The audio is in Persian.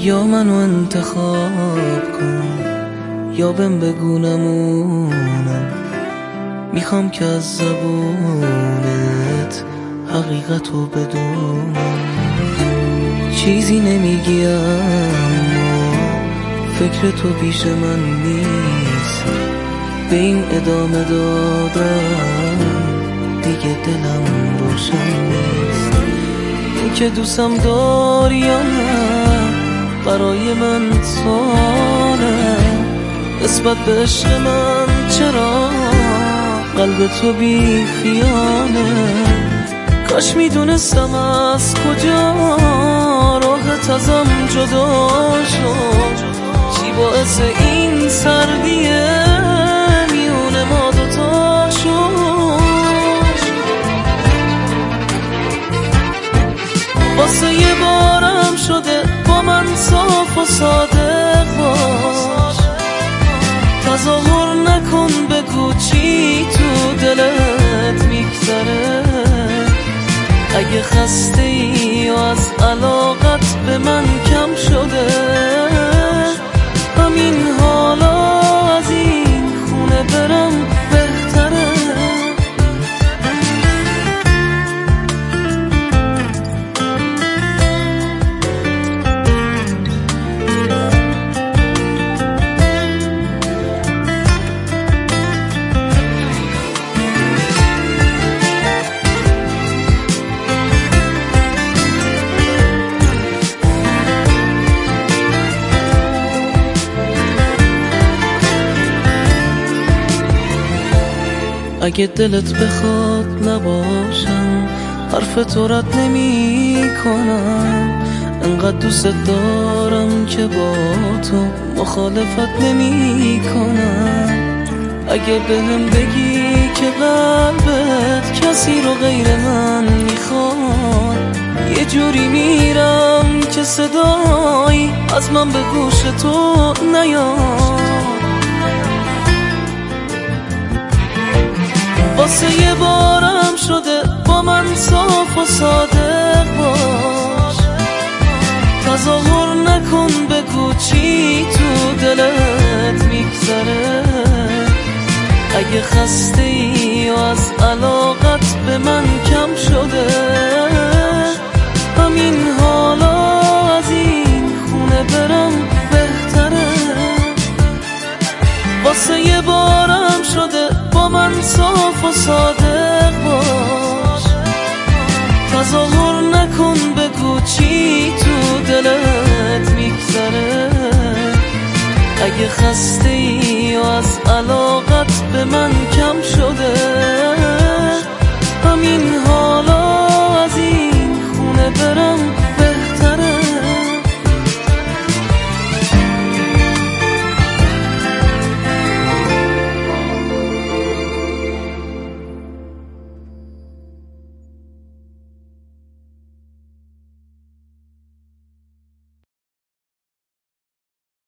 یا منو انتخاب کن یا بهم بگو نمونم. میخوام که از زبونت حقیقتو بدونم. چیزی نمیگی اما فکر تو پیش من نیست. به این ادامه دادم دیگه دلم روشن نیست. این که دوستم داری یا نه برای من ساله. نسبت به عشق من چرا قلب تو بی خیانه. کاش میدونستم از کجا راحت ازم جدا شد. چی باعث این سردیه میون ما دوتا شد. واسه یه بارم شده با من صاف و صادق باش. تظاهر نکن بگو چی تو دلت میگذره. اگه خسته ای و از علاقت به من کم شده، همین حالا از این خونه برم بهتره. اگه دلت بخواد نباشم حرف تو رد نمی کنم. انقدر دوست دارم که با تو مخالفت نمی کنم. اگه بهم بگی که قلبت کسی رو غیر من میخواد، یه جوری میرم که صدایی از من به گوش تو نیاد. واسه یه بارم شده با من صاف و صادق باش. تظاهر نکن بگو چی تو دلت میگذره. اگه خسته ای و از علاقت به من کم شده، همین حالا از این خونه برم بهتره. واسه یه بارم شده با من صاف و صادق باش. تظاهر نکن بگو چی تو دلت میگذره. اگه خسته ای و از علاقت به من